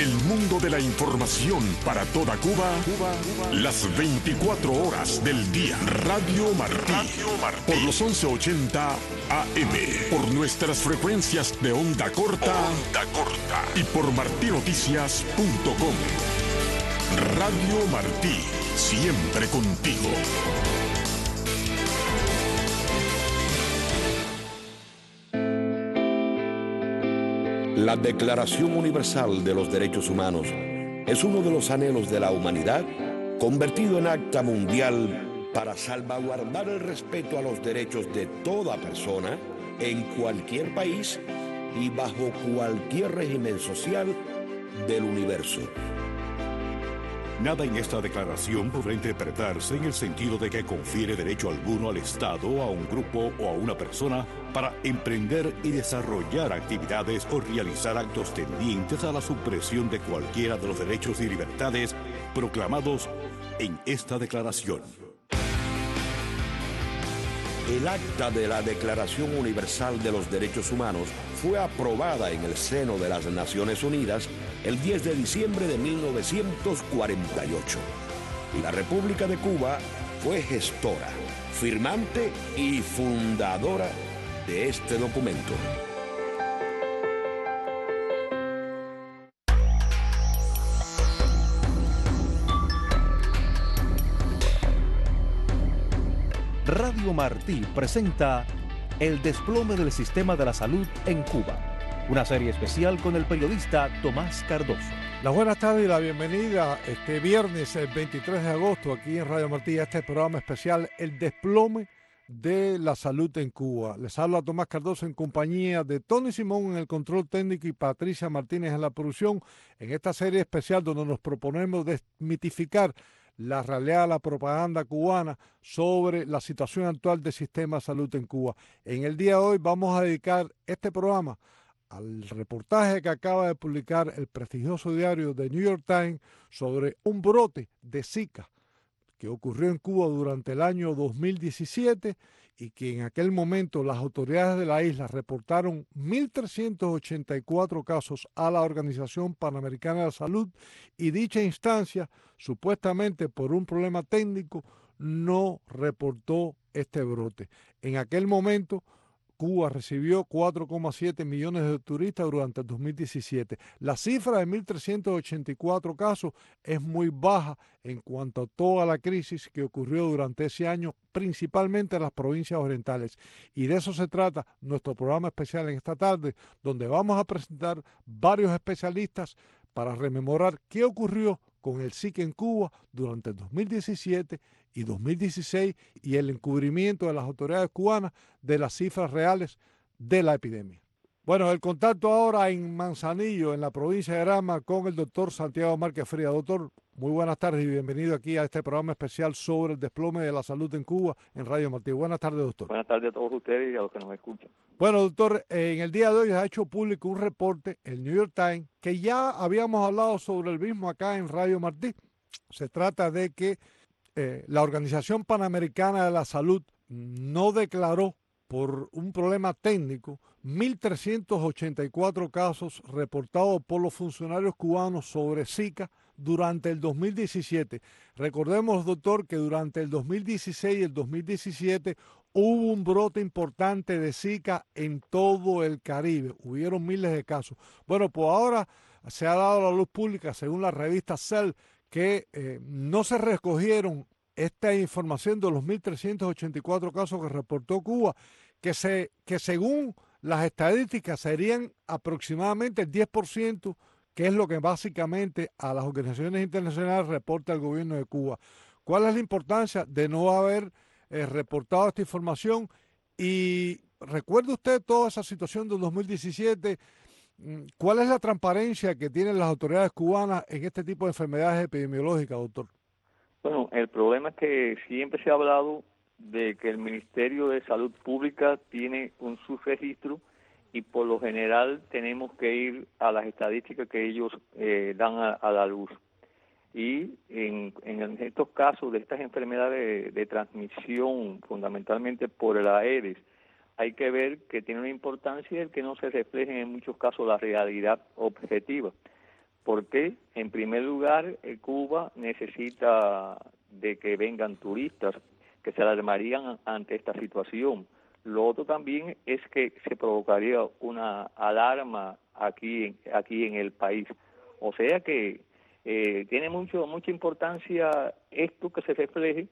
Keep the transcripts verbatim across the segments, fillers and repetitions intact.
El mundo de la información para toda Cuba, Cuba, Cuba. Las veinticuatro horas del día. Radio Martí. Radio Martí. Por los once ochenta A M. Por nuestras frecuencias de onda corta. Onda corta. Y por martinoticias punto com. Radio Martí. Siempre contigo. La Declaración Universal de los Derechos Humanos es uno de los anhelos de la humanidad convertido en acta mundial para salvaguardar el respeto a los derechos de toda persona en cualquier país y bajo cualquier régimen social del universo. Nada en esta declaración podrá interpretarse en el sentido de que confiere derecho alguno al Estado, a un grupo o a una persona para emprender y desarrollar actividades o realizar actos tendientes a la supresión de cualquiera de los derechos y libertades proclamados en esta declaración. El acta de la Declaración Universal de los Derechos Humanos fue aprobada en el seno de las Naciones Unidas el diez de diciembre de mil novecientos cuarenta y ocho. Y la República de Cuba fue gestora, firmante y fundadora de este documento. Radio Martí presenta El desplome del sistema de la salud en Cuba, una serie especial con el periodista Tomás Cardoso. Las buenas tardes y la bienvenida este viernes, el veintitrés de agosto, aquí en Radio Martí, a este programa especial, El desplome de la salud en Cuba. Les habla Tomás Cardoso en compañía de Tony Simón en el control técnico y Patricia Martínez en la producción, en esta serie especial donde nos proponemos desmitificar la realidad de la propaganda cubana sobre la situación actual del sistema de salud en Cuba. En el día de hoy vamos a dedicar este programa al reportaje que acaba de publicar el prestigioso diario The New York Times sobre un brote de Zika que ocurrió en Cuba durante el año dos mil diecisiete y que en aquel momento las autoridades de la isla reportaron mil trescientos ochenta y cuatro casos a la Organización Panamericana de la Salud, y dicha instancia, supuestamente por un problema técnico, no reportó este brote. En aquel momento, Cuba recibió cuatro coma siete millones de turistas durante el dos mil diecisiete. La cifra de mil trescientos ochenta y cuatro casos es muy baja en cuanto a toda la crisis que ocurrió durante ese año, principalmente en las provincias orientales. Y de eso se trata nuestro programa especial en esta tarde, donde vamos a presentar varios especialistas para rememorar qué ocurrió con el Zika en Cuba durante el dos mil diecisiete y dos mil dieciséis y el encubrimiento de las autoridades cubanas de las cifras reales de la epidemia. Bueno, el contacto ahora en Manzanillo, en la provincia de Granma, con el doctor Santiago Márquez Frías. Doctor, muy buenas tardes y bienvenido aquí a este programa especial sobre el desplome de la salud en Cuba en Radio Martí. Buenas tardes, doctor. Buenas tardes a todos ustedes y a los que nos escuchan. Bueno, doctor, en el día de hoy ha hecho público un reporte, el New York Times, que ya habíamos hablado sobre el mismo acá en Radio Martí. Se trata de que eh, la Organización Panamericana de la Salud no declaró por un problema técnico mil trescientos ochenta y cuatro casos reportados por los funcionarios cubanos sobre Zika durante el dos mil diecisiete. Recordemos, doctor, que durante el dos mil dieciséis y el dos mil diecisiete hubo un brote importante de Zika en todo el Caribe. Hubieron miles de casos. Bueno, pues ahora se ha dado a la luz pública, según la revista Cell, que eh, no se recogieron esta información de los mil trescientos ochenta y cuatro casos que reportó Cuba, que, se, que según las estadísticas serían aproximadamente el diez por ciento, que es lo que básicamente a las organizaciones internacionales reporta el gobierno de Cuba. ¿Cuál es la importancia de no haber eh, reportado esta información? Y recuerde usted toda esa situación del dos mil diecisiete. ¿Cuál es la transparencia que tienen las autoridades cubanas en este tipo de enfermedades epidemiológicas, doctor? Bueno, el problema es que siempre se ha hablado de que el Ministerio de Salud Pública tiene un subregistro y por lo general tenemos que ir a las estadísticas que ellos eh, dan a, a la luz. Y en, en estos casos de estas enfermedades de, de transmisión, fundamentalmente por el Aedes, hay que ver que tiene una importancia el que no se refleje en muchos casos la realidad objetiva. ¿Por qué? En primer lugar, eh, Cuba necesita de que vengan turistas que se alarmarían ante esta situación. Lo otro también es que se provocaría una alarma aquí, aquí en el país. O sea que eh, tiene mucho mucha importancia esto que se refleje,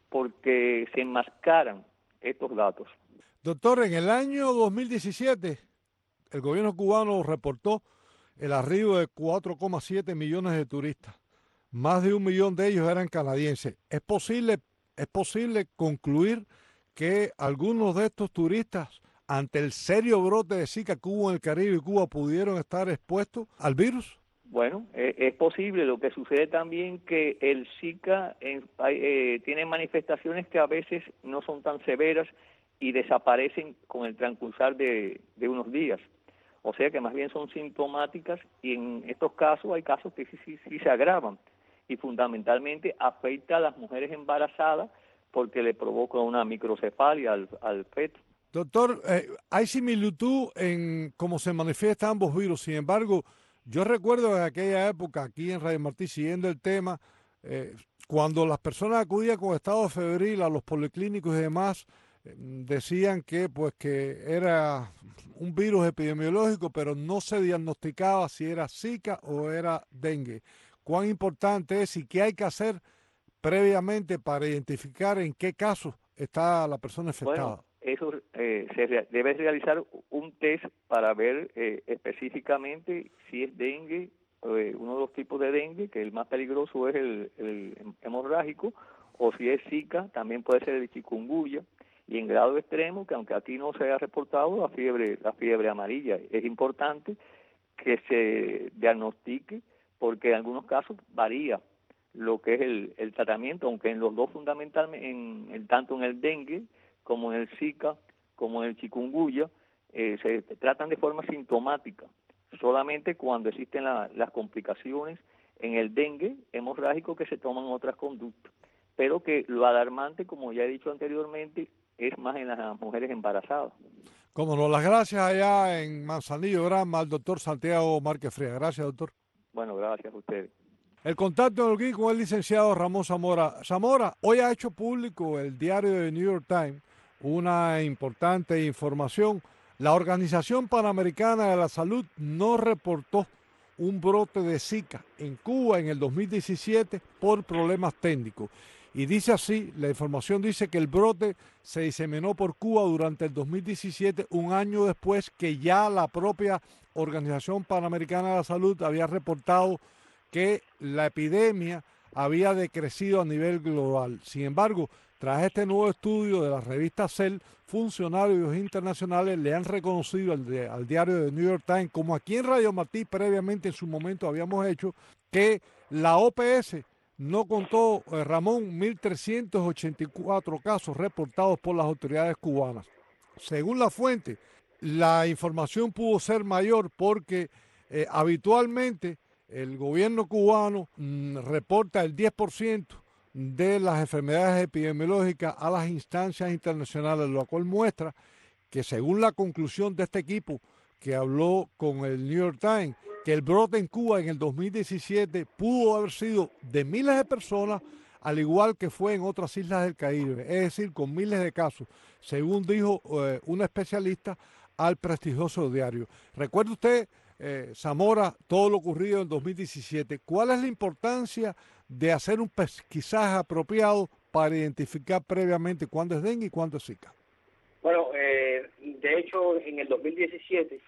porque se enmascaran estos datos. Doctor, en el año dos mil diecisiete, el gobierno cubano reportó el arribo de cuatro coma siete millones de turistas. Más de un millón de ellos eran canadienses. ¿Es posible, es posible concluir que algunos de estos turistas, ante el serio brote de Zika que hubo en el Caribe y Cuba, pudieron estar expuestos al virus? Bueno, eh, es posible. Lo que sucede también que el Zika eh, eh, tiene manifestaciones que a veces no son tan severas y desaparecen con el transcurso de, de unos días. O sea que más bien son sintomáticas, y en estos casos hay casos que sí, sí, sí se agravan, y fundamentalmente afecta a las mujeres embarazadas porque le provoca una microcefalia al, al feto. Doctor, eh, hay similitud en cómo se manifiestan ambos virus. Sin embargo, yo recuerdo en aquella época, aquí en Radio Martí, siguiendo el tema, eh, cuando las personas acudían con estado febril a los policlínicos y demás, eh, decían que pues que era un virus epidemiológico, pero no se diagnosticaba si era Zika o era dengue. ¿Cuán importante es y qué hay que hacer previamente para identificar en qué caso está la persona infectada? Bueno, eso eh, se re debe realizar un test para ver eh, específicamente si es dengue, eh, uno de los tipos de dengue, que el más peligroso es el, el hemorrágico, o si es Zika, también puede ser el chikungunya, y en grado extremo, que aunque aquí no se ha reportado, la fiebre, la fiebre amarilla. Es importante que se diagnostique, porque en algunos casos varía lo que es el, el tratamiento, aunque en los dos fundamentalmente, en, en, tanto en el dengue como en el Zika, como en el chikungunya, eh, se tratan de forma sintomática, solamente cuando existen la, las complicaciones. En el dengue hemorrágico que se toman otras conductas, pero que lo alarmante, como ya he dicho anteriormente, es más en las mujeres embarazadas. Como no, las gracias allá en Manzanillo Granma al doctor Santiago Márquez Frías. Gracias, doctor. Bueno, gracias a ustedes. El contacto aquí con el licenciado Ramón Zamora. Zamora, hoy ha hecho público el diario de New York Times una importante información. La Organización Panamericana de la Salud no reportó un brote de Zika en Cuba en el dos mil diecisiete por problemas técnicos. Y dice así, la información dice que el brote se diseminó por Cuba durante el dos mil diecisiete, un año después que ya la propia Organización Panamericana de la Salud había reportado que la epidemia había decrecido a nivel global. Sin embargo, tras este nuevo estudio de la revista Cell, funcionarios internacionales le han reconocido al, de, al diario de New York Times, como aquí en Radio Martí previamente en su momento habíamos hecho, que la O P S no contó, eh, Ramón, mil trescientos ochenta y cuatro casos reportados por las autoridades cubanas. Según la fuente, la información pudo ser mayor porque eh, habitualmente el gobierno cubano mmm, reporta el diez por ciento de las enfermedades epidemiológicas a las instancias internacionales, lo cual muestra que según la conclusión de este equipo que habló con el New York Times, que el brote en Cuba en el dos mil diecisiete pudo haber sido de miles de personas, al igual que fue en otras islas del Caribe, es decir, con miles de casos, según dijo eh, un especialista al prestigioso diario. Recuerde usted, eh, Zamora, todo lo ocurrido en el dos mil diecisiete. ¿Cuál es la importancia de hacer un pesquisaje apropiado para identificar previamente cuándo es dengue y cuándo es Zika? Bueno, eh, de hecho, en el dos mil diecisiete,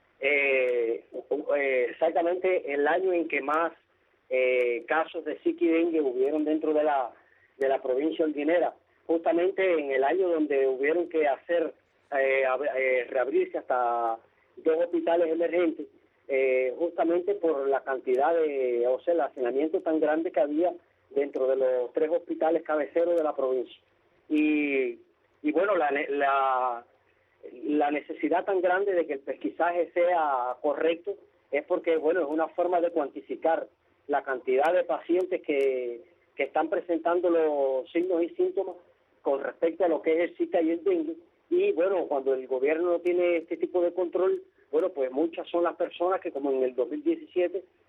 eh, eh, exactamente el año en que más eh, casos de Zika y dengue hubieron dentro de la de la provincia ordinera, justamente en el año donde hubieron que hacer eh, eh, reabrirse hasta dos hospitales emergentes, eh, justamente por la cantidad de, o sea, el hacinamiento tan grande que había dentro de los tres hospitales cabeceros de la provincia. Y, y bueno, la, la, la necesidad tan grande de que el pesquisaje sea correcto es porque, bueno, es una forma de cuantificar la cantidad de pacientes que, que están presentando los signos y síntomas con respecto a lo que es el Zika y el dengue. Y bueno, cuando el gobierno no tiene este tipo de control, bueno, pues muchas son las personas que, como en el dos mil diecisiete,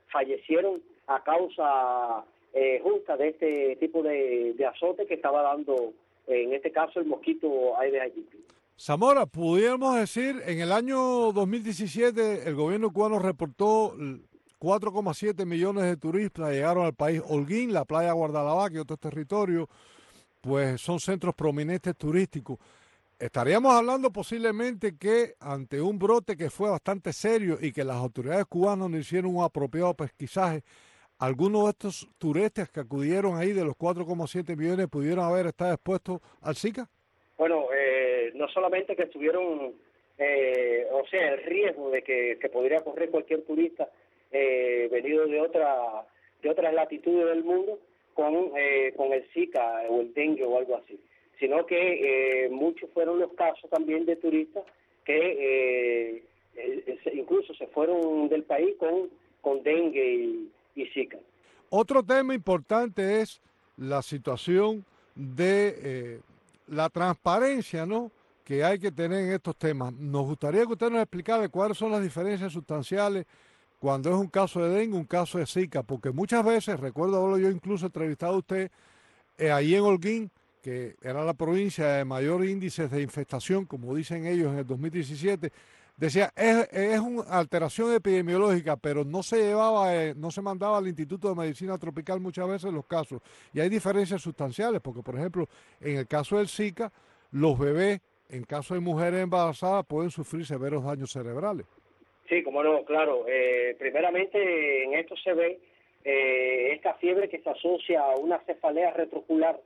fallecieron a causa eh, justa de este tipo de, de azote que estaba dando, eh, en este caso, el mosquito Aedes aegypti. Zamora, pudiéramos decir, en el año dos mil diecisiete el gobierno cubano reportó cuatro coma siete millones de turistas llegaron al país. Holguín, la playa Guardalabá y otros territorios, pues son centros prominentes turísticos. Estaríamos hablando posiblemente que ante un brote que fue bastante serio y que las autoridades cubanas no hicieron un apropiado pesquisaje, algunos de estos turistas que acudieron ahí de los cuatro coma siete millones pudieron haber estado expuestos al Zika. Bueno, eh, no solamente que estuvieron, eh, o sea, el riesgo de que, que podría correr cualquier turista eh, venido de otra de otras latitudes del mundo con, eh, con el Zika o el dengue o algo así, sino que eh, muchos fueron los casos también de turistas que eh, eh, incluso se fueron del país con, con dengue y, y Zika. Otro tema importante es la situación de eh, la transparencia, ¿no?, que hay que tener en estos temas. Nos gustaría que usted nos explicara cuáles son las diferencias sustanciales cuando es un caso de dengue, un caso de Zika, porque muchas veces, recuerdo haberlo yo incluso entrevistado a usted eh, ahí en Holguín, que era la provincia de mayor índice de infestación, como dicen ellos en el dos mil diecisiete, decía, es, es una alteración epidemiológica, pero no se llevaba, eh, no se mandaba al Instituto de Medicina Tropical muchas veces los casos. Y hay diferencias sustanciales, porque por ejemplo, en el caso del Zika, los bebés, en caso de mujeres embarazadas, pueden sufrir severos daños cerebrales. Sí, como no, claro. Eh, primeramente, en esto se ve eh, esta fiebre que se asocia a una cefalea retroocular,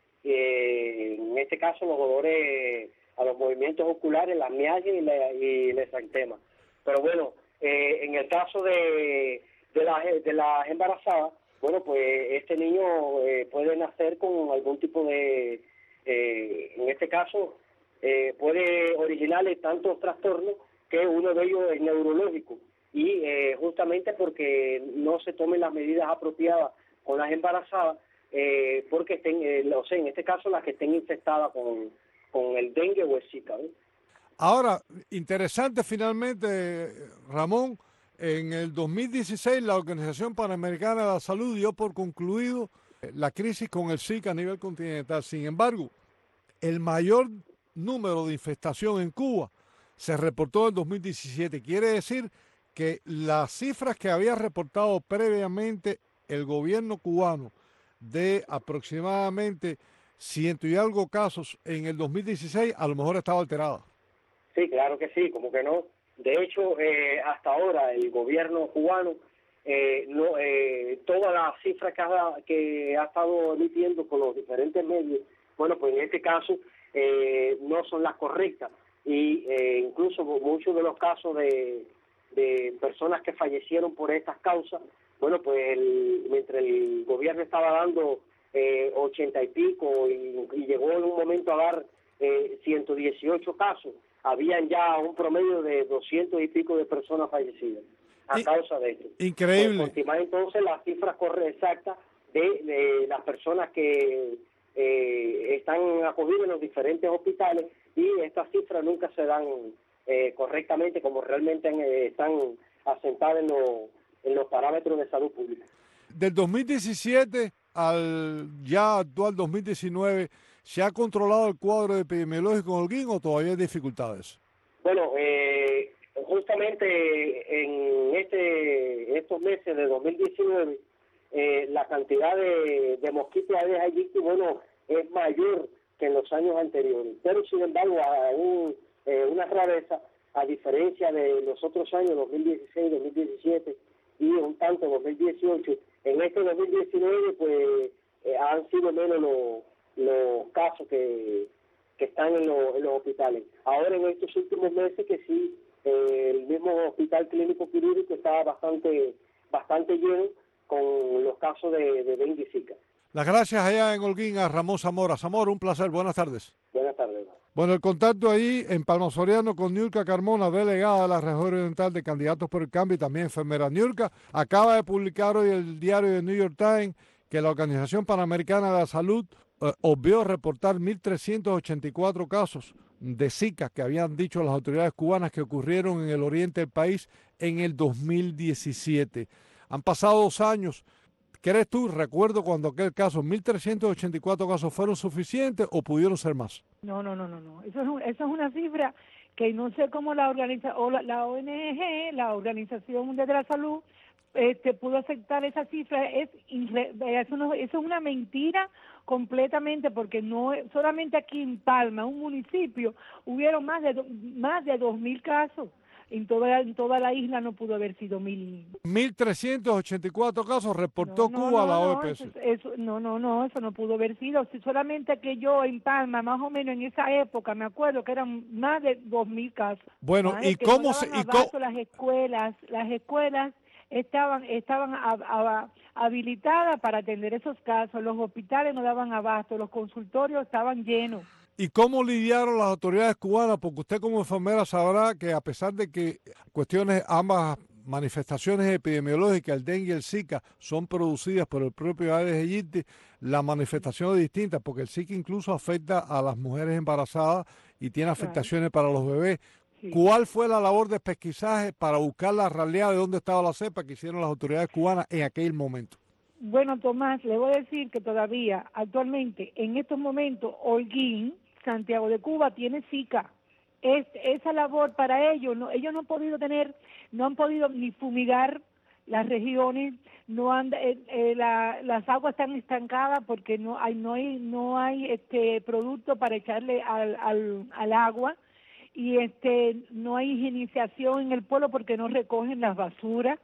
eh, en este caso los dolores a los movimientos oculares, las mialgias y, la, y el exantema. Pero bueno, eh, en el caso de, de, las, de las embarazadas, bueno, pues este niño eh, puede nacer con algún tipo de, eh, en este caso, eh, puede originarle tantos trastornos que uno de ellos es neurológico. Y eh, justamente porque no se tomen las medidas apropiadas con las embarazadas, eh, porque estén, eh, o sea, en este caso las que estén infectadas con con el dengue o el Zika, ¿eh? Ahora, interesante finalmente, Ramón, en el dos mil dieciséis la Organización Panamericana de la Salud dio por concluido la crisis con el Zika a nivel continental. Sin embargo, el mayor número de infestación en Cuba se reportó en el dos mil diecisiete. Quiere decir que las cifras que había reportado previamente el gobierno cubano de aproximadamente ciento y algo casos en el dos mil dieciséis, a lo mejor estaba alterada. Sí, claro que sí, como que no. De hecho, eh, hasta ahora el gobierno cubano, eh, no, eh, todas las cifras que ha, que ha estado emitiendo con los diferentes medios, bueno, pues en este caso eh, no son las correctas. Y eh, incluso muchos de los casos de, de personas que fallecieron por estas causas, bueno, pues el, mientras el gobierno estaba dando Eh, ochenta y pico y, y llegó en un momento a dar eh, ciento dieciocho casos, habían ya un promedio de doscientos y pico de personas fallecidas a y, causa de esto. Increíble. Por continuar entonces las cifras exactas de, de las personas que eh, están acogidas en los diferentes hospitales, y estas cifras nunca se dan eh, correctamente como realmente eh, están asentadas en, lo, en los parámetros de salud pública. Del dos mil diecisiete al ya actual dos mil diecinueve, ¿se ha controlado el cuadro epidemiológico en Holguín o todavía hay dificultades? Bueno, eh, justamente en este estos meses de dos mil diecinueve, eh, la cantidad de, de mosquitos Aedes aegypti, bueno, es mayor que en los años anteriores. Pero, sin embargo, hay un, eh, una rareza, a diferencia de los otros años, dos mil dieciséis, dos mil diecisiete y un tanto dos mil dieciocho, en este dos mil diecinueve pues eh, han sido menos los, los casos que, que están en, lo, en los hospitales. Ahora en estos últimos meses que sí, eh, el mismo hospital clínico quirúrgico está bastante bastante lleno con los casos de, de dengue y Zika. Las gracias allá en Holguín a Ramón Zamora. Zamora, un placer, buenas tardes. Buenas tardes. Bueno, el contacto ahí en Palma Soriano con Niurka Carmona, delegada de la región oriental de Candidatos por el Cambio y también enfermera. Niurka, acaba de publicar hoy el diario de New York Times que la Organización Panamericana de la Salud eh, obvió reportar mil trescientos ochenta y cuatro casos de Zika que habían dicho las autoridades cubanas que ocurrieron en el oriente del país en el dos mil diecisiete. Han pasado dos años. ¿Crees tú, recuerdo cuando aquel caso, mil trescientos ochenta y cuatro casos fueron suficientes o pudieron ser más? No, no, no, no, no. Eso es, un, eso es una cifra que no sé cómo la organiza o la, la O N G, la Organización Mundial de la Salud, este, pudo aceptar esa cifra. Es eso, no, eso es una mentira completamente, porque no solamente aquí en Palma, un municipio, hubieron más de do, más de dos mil casos. En toda, en toda la isla no pudo haber sido mil. mil trescientos ochenta y cuatro casos reportó no, no, Cuba a la no, O M S. Eso, eso, no, no, no, eso no pudo haber sido. Si solamente que yo en Palma, más o menos en esa época, me acuerdo que eran más de dos mil casos. Bueno, más ¿y que cómo no se...? daban Y abasto las escuelas, las escuelas estaban estaban a, a, habilitadas para atender esos casos, los hospitales no daban abasto, los consultorios estaban llenos. ¿Y cómo lidiaron las autoridades cubanas? Porque usted como enfermera sabrá que a pesar de que cuestiones, ambas manifestaciones epidemiológicas, el dengue y el Zika, son producidas por el propio Aedes aegypti, la manifestación es distinta, porque el Zika incluso afecta a las mujeres embarazadas y tiene afectaciones claro. para los bebés. Sí. ¿Cuál fue la labor de pesquisaje para buscar la realidad de dónde estaba la cepa que hicieron las autoridades cubanas en aquel momento? Bueno, Tomás, le voy a decir que todavía, actualmente, en estos momentos, Holguín, Santiago de Cuba, tiene Zika. Es, esa labor para ellos, no, ellos no han podido tener, no han podido ni fumigar las regiones, no han, eh, eh, la, las aguas están estancadas porque no hay, no hay, no hay este producto para echarle al, al, al agua, y este no hay higienización en el pueblo porque no recogen las basuras.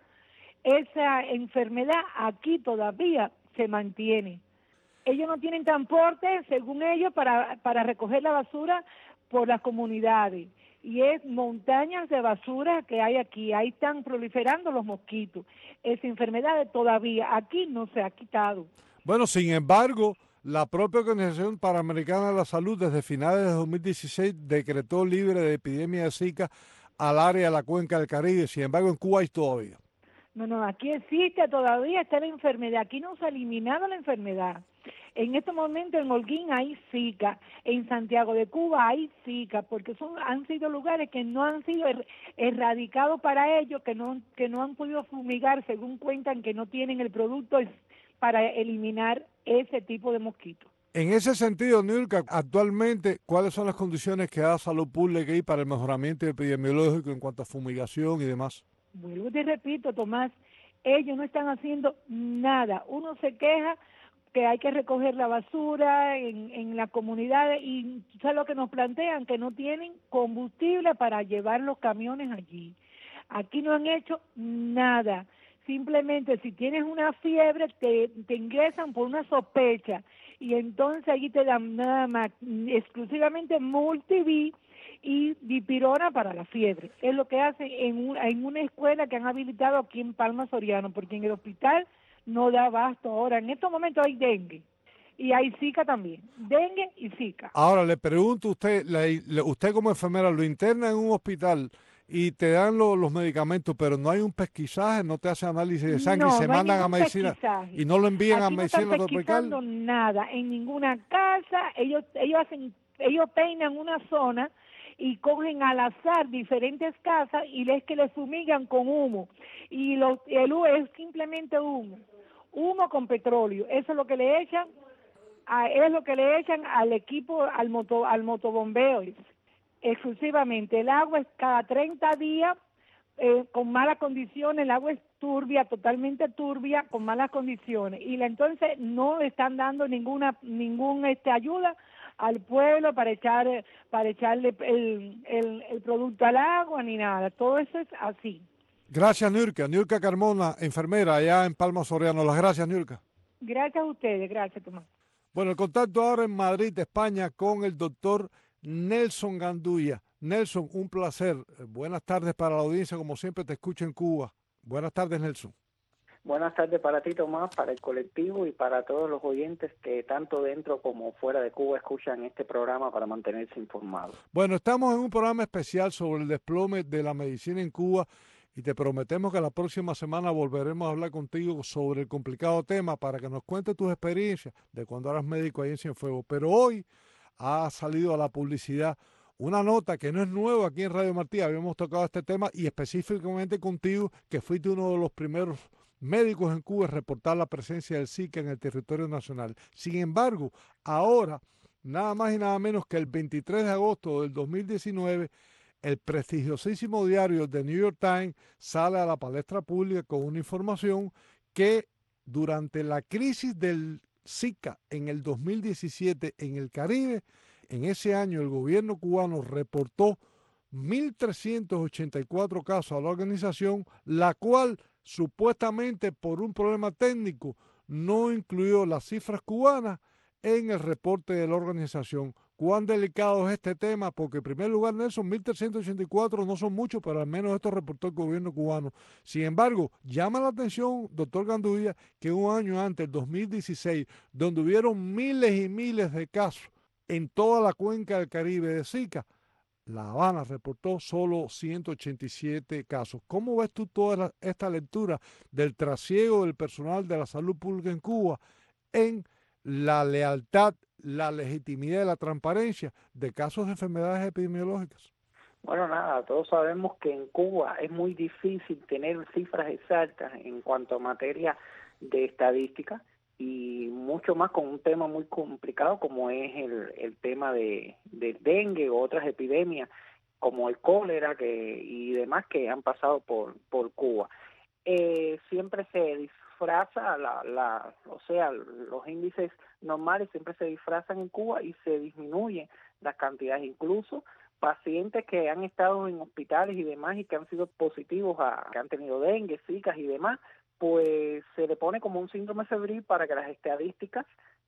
Esa enfermedad aquí todavía se mantiene. Ellos no tienen transporte, según ellos, para, para recoger la basura por las comunidades. Y es montañas de basura que hay aquí. Ahí están proliferando los mosquitos. Esa enfermedad todavía aquí no se ha quitado. Bueno, sin embargo, la propia Organización Panamericana de la Salud desde finales de dos mil dieciséis decretó libre de epidemia de Zika al área de la cuenca del Caribe. Sin embargo, en Cuba hay todavía. No, no, aquí existe todavía, está la enfermedad. Aquí no se ha eliminado la enfermedad. En este momento en Holguín hay Zika, en Santiago de Cuba hay Zika, porque son han sido lugares que no han sido er, erradicados para ellos, que no que no han podido fumigar, según cuentan, que no tienen el producto para eliminar ese tipo de mosquitos. En ese sentido, Niurka, actualmente, ¿cuáles son las condiciones que da Salud Pública ahí para el mejoramiento epidemiológico en cuanto a fumigación y demás? Vuelvo y te repito, Tomás, ellos no están haciendo nada. Uno se queja que hay que recoger la basura en, en las comunidades y ¿sabes lo que nos plantean? Que no tienen combustible para llevar los camiones allí. Aquí no han hecho nada. Simplemente si tienes una fiebre te, te ingresan por una sospecha y entonces allí te dan nada más exclusivamente Multiví y dipirona para la fiebre. Es lo que hacen en, un, en una escuela que han habilitado aquí en Palma Soriano, porque en el hospital no da abasto ahora. En estos momentos hay dengue y hay Zika también. Dengue y Zika. Ahora le pregunto a usted, le, le, usted como enfermera lo interna en un hospital y te dan lo, los medicamentos, pero no hay un pesquisaje, no te hacen análisis de sangre no, y se no mandan a medicina pesquisaje. y no lo envían aquí a medicina no están tropical. pesquisando nada en ninguna casa. Ellos ellos hacen ellos peinan una zona y cogen al azar diferentes casas y es que les fumigan con humo. Y los, el humo es simplemente humo. Humo con petróleo. Eso es lo que le echan, a, es lo que le echan al equipo, al moto, al motobombeo. Exclusivamente. El agua es cada treinta días eh, con malas condiciones. El agua es turbia, totalmente turbia, con malas condiciones. Y la, entonces no están dando ninguna ningún este ayuda al pueblo para echar para echarle el, el, el producto al agua ni nada. Todo eso es así. Gracias, Niurka. Niurka Carmona, enfermera allá en Palma Soriano. Las gracias, Niurka. Gracias a ustedes. Gracias, Tomás. Bueno, el contacto ahora en Madrid, España, con el doctor Nelson Gandulla. Nelson, un placer. Buenas tardes para la audiencia, como siempre te escucho en Cuba. Buenas tardes, Nelson. Buenas tardes para ti, Tomás, para el colectivo y para todos los oyentes que tanto dentro como fuera de Cuba escuchan este programa para mantenerse informados. Bueno, estamos en un programa especial sobre el desplome de la medicina en Cuba y te prometemos que la próxima semana volveremos a hablar contigo sobre el complicado tema para que nos cuentes tus experiencias de cuando eras médico ahí en Cienfuegos. Pero hoy ha salido a la publicidad una nota que no es nueva aquí en Radio Martí. Habíamos tocado este tema y específicamente contigo, que fuiste uno de los primeros médicos en Cuba en reportar la presencia del Zika en el territorio nacional. Sin embargo, ahora, nada más y nada menos que el veintitrés de agosto del dos mil diecinueve, el prestigiosísimo diario The New York Times sale a la palestra pública con una información que durante la crisis del Zika en el dos mil diecisiete en el Caribe, en ese año el gobierno cubano reportó mil trescientos ochenta y cuatro casos a la organización, la cual supuestamente por un problema técnico no incluyó las cifras cubanas en el reporte de la organización. ¿Cuán delicado es este tema? Porque en primer lugar, Nelson, mil trescientos ochenta y cuatro no son muchos, pero al menos esto reportó el gobierno cubano. Sin embargo, llama la atención, doctor Ganduilla, que un año antes, el dos mil dieciséis, donde hubieron miles y miles de casos en toda la cuenca del Caribe de Zika, La Habana reportó solo ciento ochenta y siete casos. ¿Cómo ves tú toda la, esta lectura del trasiego del personal de la salud pública en Cuba en la lealtad, la legitimidad y la transparencia de casos de enfermedades epidemiológicas? Bueno, nada, todos sabemos que en Cuba es muy difícil tener cifras exactas en cuanto a materia de estadística, y mucho más con un tema muy complicado como es el, el tema de, de dengue o otras epidemias como el cólera que y demás que han pasado por, por Cuba. Eh, siempre se disfraza, la, la, o sea, los índices normales siempre se disfrazan en Cuba y se disminuyen las cantidades, incluso pacientes que han estado en hospitales y demás y que han sido positivos, a que han tenido dengue, zika y demás, pues se le pone como un síndrome febril para que las estadísticas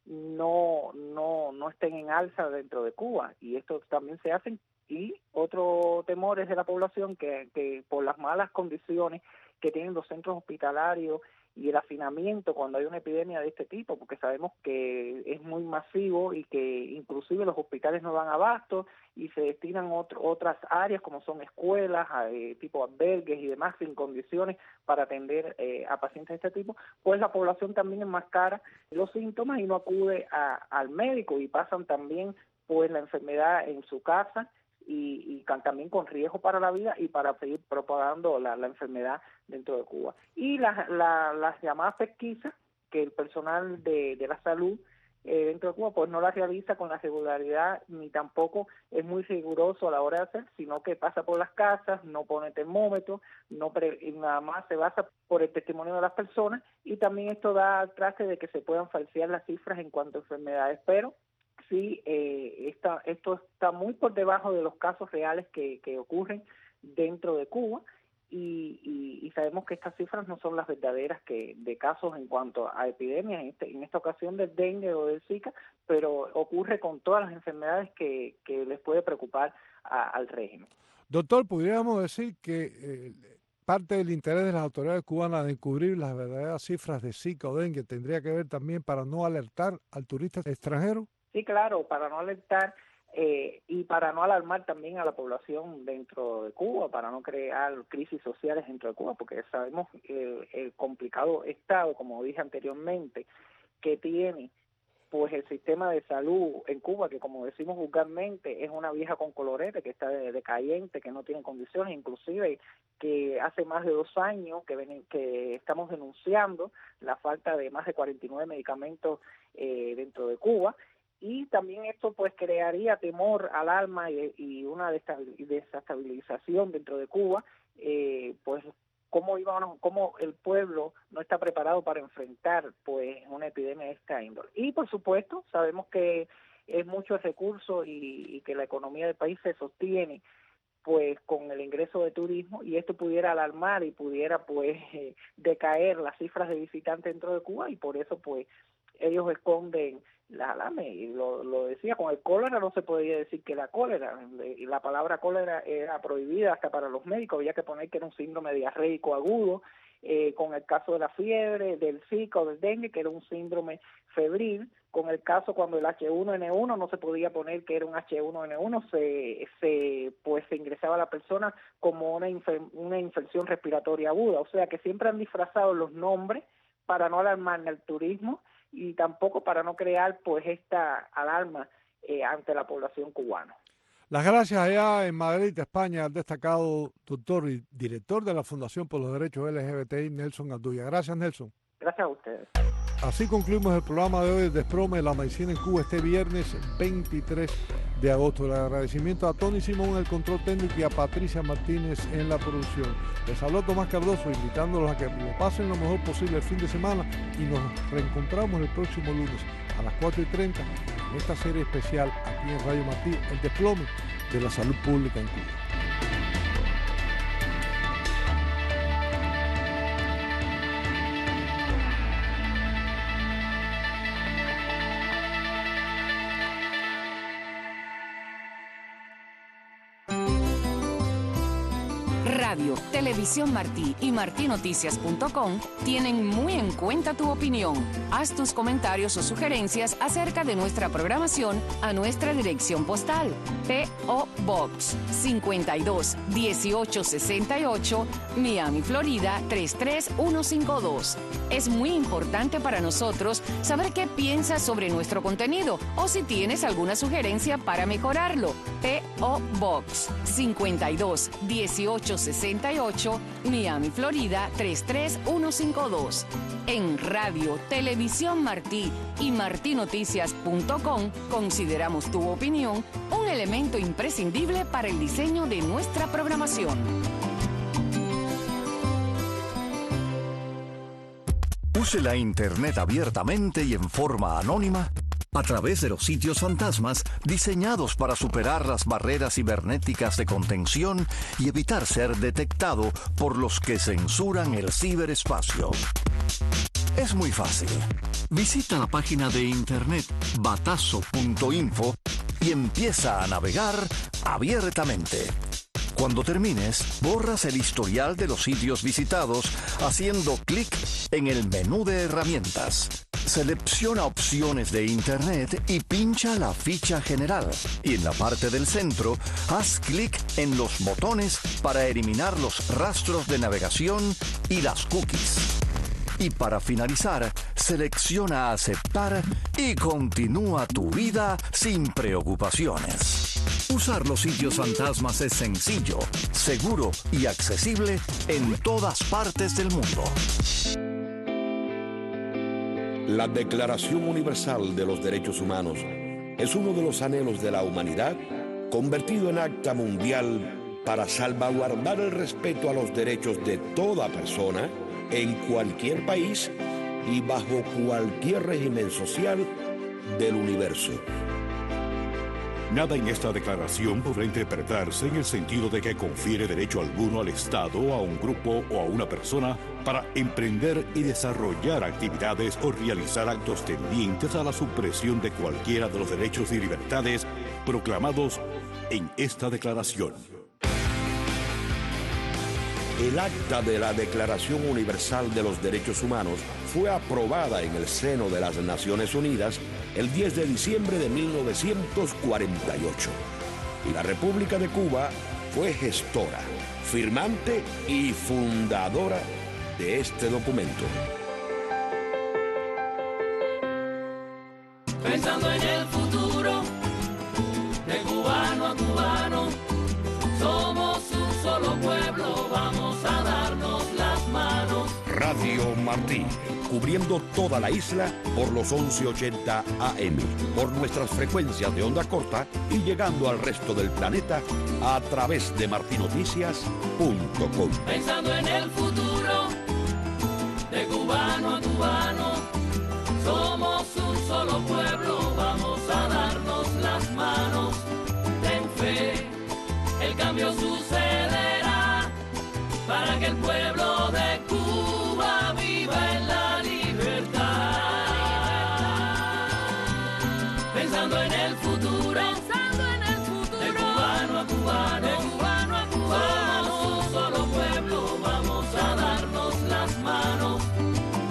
no no no estén en alza dentro de Cuba, y esto también se hace. Y otro temor es de la población que, que por las malas condiciones que tienen los centros hospitalarios y el hacinamiento cuando hay una epidemia de este tipo, porque sabemos que es muy masivo y que inclusive los hospitales no dan abasto y se destinan otro, otras áreas como son escuelas, eh, tipo albergues y demás sin condiciones para atender eh, a pacientes de este tipo, pues la población también enmascara los síntomas y no acude a, al médico, y pasan también pues la enfermedad en su casa y, y can, también con riesgo para la vida y para seguir propagando la, la enfermedad dentro de Cuba. Y la, la, las llamadas pesquisas que el personal de, de la salud eh, dentro de Cuba pues no las realiza con la regularidad, ni tampoco es muy riguroso a la hora de hacer, sino que pasa por las casas, no pone termómetro, no pre, y nada más se basa por el testimonio de las personas, y también esto da traste de que se puedan falsear las cifras en cuanto a enfermedades, pero sí, eh, esta, esto está muy por debajo de los casos reales que, que ocurren dentro de Cuba, y, y, y sabemos que estas cifras no son las verdaderas que de casos en cuanto a epidemias, en, este, en esta ocasión del dengue o del Zika, pero ocurre con todas las enfermedades que, que les puede preocupar a, al régimen. Doctor, podríamos decir que eh, parte del interés de las autoridades cubanas de encubrir las verdaderas cifras de Zika o dengue tendría que ver también para no alertar al turista extranjero. Sí, claro, para no alertar eh, y para no alarmar también a la población dentro de Cuba, para no crear crisis sociales dentro de Cuba, porque sabemos el, el complicado estado, como dije anteriormente, que tiene pues el sistema de salud en Cuba, que como decimos vulgarmente es una vieja con colorete, que está decayente, que no tiene condiciones, inclusive que hace más de dos años que, ven, que estamos denunciando la falta de más de cuarenta y nueve medicamentos eh, dentro de Cuba. Y también esto pues crearía temor, alarma y, y una desestabilización dentro de Cuba, eh, pues cómo íbamos, cómo el pueblo no está preparado para enfrentar pues una epidemia de esta índole. Y por supuesto sabemos que es mucho recurso y, y que la economía del país se sostiene pues con el ingreso de turismo, y esto pudiera alarmar y pudiera pues eh, decaer las cifras de visitantes dentro de Cuba, y por eso pues ellos esconden la alarma, y lo, lo decía, con el cólera no se podía decir que la cólera, y la palabra cólera era prohibida hasta para los médicos, había que poner que era un síndrome diarreico agudo, eh, con el caso de la fiebre, del Zika o del dengue, que era un síndrome febril, con el caso cuando el hache uno ene uno no se podía poner que era un hache uno ene uno, se, se pues se ingresaba a la persona como una, infer, una infección respiratoria aguda, o sea que siempre han disfrazado los nombres para no alarmar al turismo y tampoco para no crear pues esta alarma eh, ante la población cubana. Las gracias allá en Madrid, España, al destacado doctor y director de la Fundación por los Derechos L G B T I, Nelson Alduya. Gracias, Nelson. Gracias a ustedes. Así concluimos el programa de hoy, el Desplome de la Medicina en Cuba, este viernes veintitrés de agosto. El agradecimiento a Tony Simón en el control técnico y a Patricia Martínez en la producción. Les habló Tomás Cardoso, invitándolos a que lo pasen lo mejor posible el fin de semana y nos reencontramos el próximo lunes a las cuatro y treinta en esta serie especial aquí en Radio Martí, el Desplome de la Salud Pública en Cuba. Radio, Televisión Martí y martí noticias punto com tienen muy en cuenta tu opinión. Haz tus comentarios o sugerencias acerca de nuestra programación a nuestra dirección postal. P O Box cincuenta y dos dieciocho sesenta y ocho, Miami, Florida tres tres uno cinco dos. Es muy importante para nosotros saber qué piensas sobre nuestro contenido o si tienes alguna sugerencia para mejorarlo. P O Box cincuenta y dos dieciocho sesenta y ocho, Miami, Florida tres tres uno cinco dos. En Radio, Televisión Martí y martí noticias punto com consideramos tu opinión un elemento imprescindible para el diseño de nuestra programación. Use la Internet abiertamente y en forma anónima a través de los sitios fantasmas diseñados para superar las barreras cibernéticas de contención y evitar ser detectado por los que censuran el ciberespacio. Es muy fácil. Visita la página de internet batazo punto info y empieza a navegar abiertamente. Cuando termines, borras el historial de los sitios visitados haciendo clic en el menú de herramientas. Selecciona opciones de Internet y pincha la ficha general. Y en la parte del centro, haz clic en los botones para eliminar los rastros de navegación y las cookies. Y para finalizar, selecciona aceptar y continúa tu vida sin preocupaciones. Usar los sitios fantasmas es sencillo, seguro y accesible en todas partes del mundo. La Declaración Universal de los Derechos Humanos es uno de los anhelos de la humanidad convertido en acta mundial para salvaguardar el respeto a los derechos de toda persona en cualquier país y bajo cualquier régimen social del universo. Nada en esta declaración podrá interpretarse en el sentido de que confiere derecho alguno al Estado, a un grupo o a una persona para emprender y desarrollar actividades o realizar actos tendientes a la supresión de cualquiera de los derechos y libertades proclamados en esta declaración. El acta de la Declaración Universal de los Derechos Humanos fue aprobada en el seno de las Naciones Unidas el diez de diciembre de mil novecientos cuarenta y ocho. Y la República de Cuba fue gestora, firmante y fundadora de este documento. Pensando en el futuro, de cubano a cubano, somos un solo pueblo, vamos a darnos las manos. Radio Martí, cubriendo toda la isla por los once ochenta A M, por nuestras frecuencias de onda corta y llegando al resto del planeta a través de martí noticias punto com. Pensando en el futuro, de cubano a cubano, somos un solo pueblo, vamos a darnos las manos. Ten fe, el cambio su